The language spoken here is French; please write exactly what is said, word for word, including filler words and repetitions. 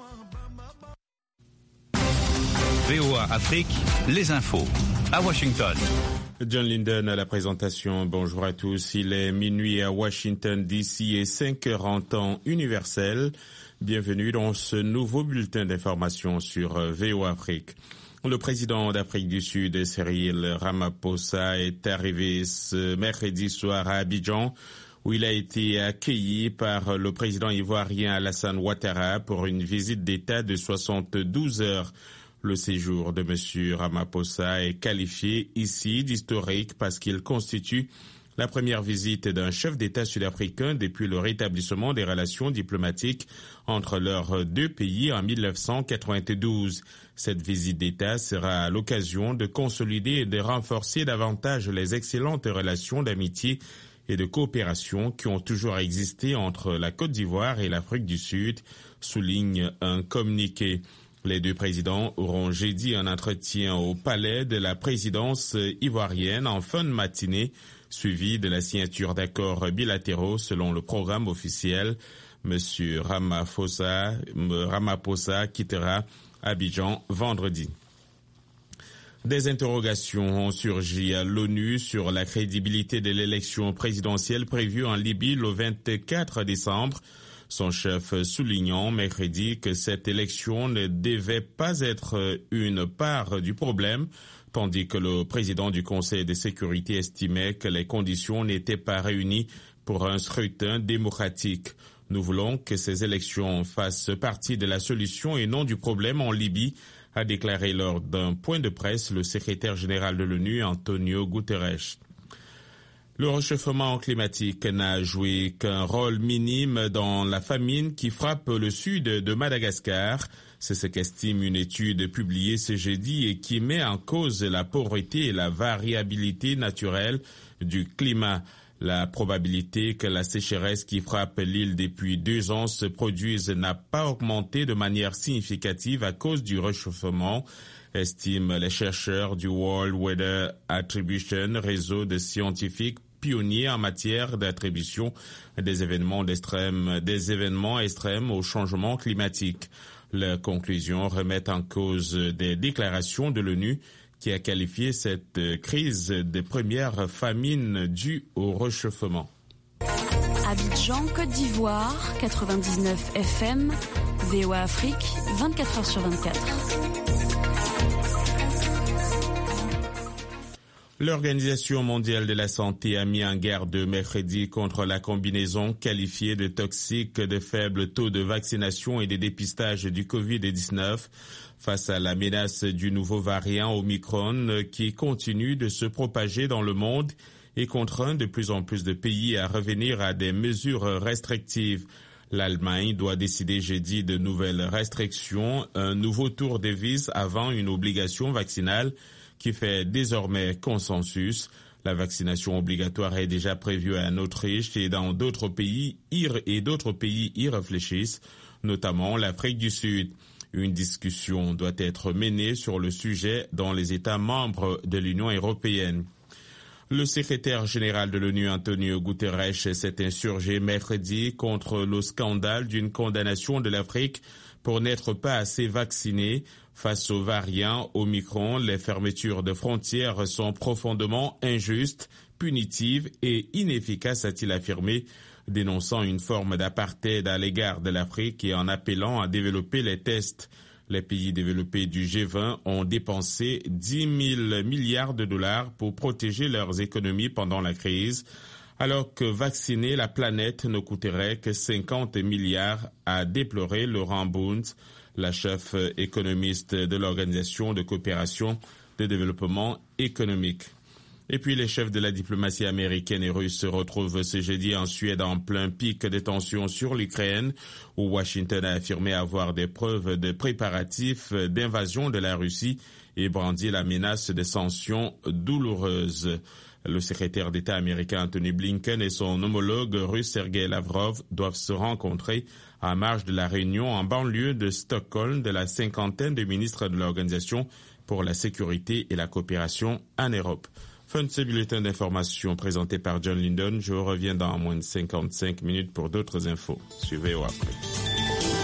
V O A Afrique, les infos. À Washington. John Linden à la présentation. Bonjour à tous. Il est minuit à Washington D C et cinq heures en temps universel. Bienvenue dans ce nouveau bulletin d'information sur V O A Afrique. Le président d'Afrique du Sud, Cyril Ramaphosa, est arrivé ce mercredi soir à Abidjan, où il a été accueilli par le président ivoirien Alassane Ouattara pour une visite d'État de soixante-douze heures. Le séjour de M. Ramaphosa est qualifié ici d'historique parce qu'il constitue la première visite d'un chef d'État sud-africain depuis le rétablissement des relations diplomatiques entre leurs deux pays en mille neuf cent quatre-vingt-douze. Cette visite d'État sera l'occasion de consolider et de renforcer davantage les excellentes relations d'amitié et de coopération qui ont toujours existé entre la Côte d'Ivoire et l'Afrique du Sud, souligne un communiqué. Les deux présidents auront jeudi un entretien au palais de la présidence ivoirienne en fin de matinée, suivi de la signature d'accords bilatéraux selon le programme officiel. Monsieur Ramaphosa, Ramaphosa quittera Abidjan vendredi. Des interrogations ont surgi à l'ONU sur la crédibilité de l'élection présidentielle prévue en Libye le vingt-quatre décembre. Son chef soulignant mercredi que cette élection ne devait pas être une part du problème, tandis que le président du Conseil de sécurité estimait que les conditions n'étaient pas réunies pour un scrutin démocratique. Nous voulons que ces élections fassent partie de la solution et non du problème en Libye, a déclaré lors d'un point de presse le secrétaire général de l'ONU, Antonio Guterres. Le réchauffement climatique n'a joué qu'un rôle minime dans la famine qui frappe le sud de Madagascar. C'est ce qu'estime une étude publiée ce jeudi et qui met en cause la pauvreté et la variabilité naturelle du climat. La probabilité que la sécheresse qui frappe l'île depuis deux ans se produise n'a pas augmenté de manière significative à cause du réchauffement, estiment les chercheurs du World Weather Attribution, réseau de scientifiques pionniers en matière d'attribution des événements d'extrême, des événements extrêmes au changement climatique. Leurs conclusions remettent en cause des déclarations de l'ONU qui a qualifié cette crise de première famine due au réchauffement. Abidjan, Côte d'Ivoire, quatre-vingt-dix-neuf F M, V O A Afrique, vingt-quatre heures sur vingt-quatre. L'Organisation mondiale de la santé a mis en garde mercredi contre la combinaison qualifiée de toxique de faible taux de vaccination et de dépistage du covid dix-neuf face à la menace du nouveau variant Omicron qui continue de se propager dans le monde et contraint de plus en plus de pays à revenir à des mesures restrictives. L'Allemagne doit décider jeudi de nouvelles restrictions, un nouveau tour de vis avant une obligation vaccinale qui fait désormais consensus. La vaccination obligatoire est déjà prévue en Autriche et dans d'autres pays et d'autres pays y réfléchissent, notamment l'Afrique du Sud. Une discussion doit être menée sur le sujet dans les États membres de l'Union européenne. Le secrétaire général de l'ONU, Antonio Guterres, s'est insurgé mercredi contre le scandale d'une condamnation de l'Afrique pour n'être pas assez vaccinée. Face aux variants Omicron, les fermetures de frontières sont profondément injustes, punitives et inefficaces, a-t-il affirmé, dénonçant une forme d'apartheid à l'égard de l'Afrique et en appelant à développer les tests. Les pays développés du G vingt ont dépensé dix mille milliards de dollars pour protéger leurs économies pendant la crise, alors que vacciner la planète ne coûterait que cinquante milliards, a déploré Laurent Bunz, la chef économiste de l'Organisation de coopération de développement économique. Et puis les chefs de la diplomatie américaine et russe se retrouvent ce jeudi en Suède en plein pic de tensions sur l'Ukraine, où Washington a affirmé avoir des preuves de préparatifs d'invasion de la Russie et brandi la menace de sanctions douloureuses. Le secrétaire d'État américain Anthony Blinken et son homologue russe Sergei Lavrov doivent se rencontrer à marge de la réunion en banlieue de Stockholm de la cinquantaine de ministres de l'Organisation pour la sécurité et la coopération en Europe. Fin de ce bulletin d'information présenté par John Linden. Je reviens dans moins de cinquante-cinq minutes pour d'autres infos. Suivez au après.